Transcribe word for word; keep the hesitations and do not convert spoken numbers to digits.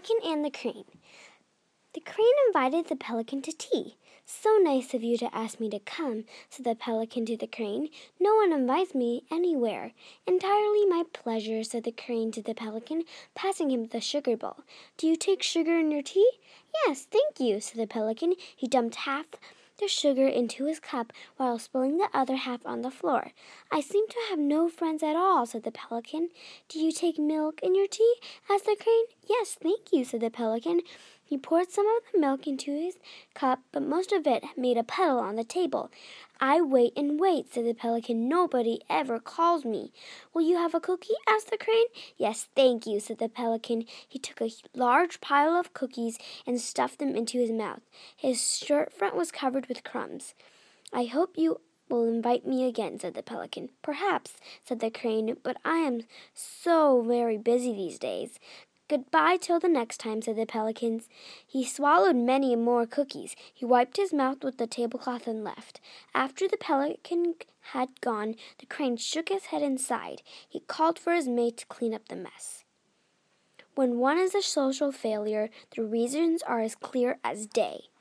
Pelican and the Crane. The Crane invited the Pelican to tea. "So nice of you to ask me to come," said the Pelican to the Crane. "No one invites me anywhere." "Entirely my pleasure," said the Crane to the Pelican, passing him the sugar bowl. "Do you take sugar in your tea?" "Yes, thank you," said the Pelican. He dumped half the sugar into his cup while spilling the other half on the floor. "I seem to have no friends at all," said the Pelican. "Do you take milk in your tea?" asked the Crane. "Yes, thank you," said the Pelican. He poured some of the milk into his cup, but most of it made a puddle on the table. "I wait and wait," said the Pelican. "Nobody ever calls me." "Will you have a cookie?" asked the Crane. "Yes, thank you," said the Pelican. He took a large pile of cookies and stuffed them into his mouth. His shirt front was covered with crumbs. "I hope you will invite me again," said the Pelican. "Perhaps," said the Crane, "but I am so very busy these days." "Goodbye till the next time," said the Pelican. He swallowed many more cookies. He wiped his mouth with the tablecloth and left. After the Pelican had gone, the Crane shook his head and sighed. He called for his mate to clean up the mess. When one is a social failure, the reasons are as clear as day.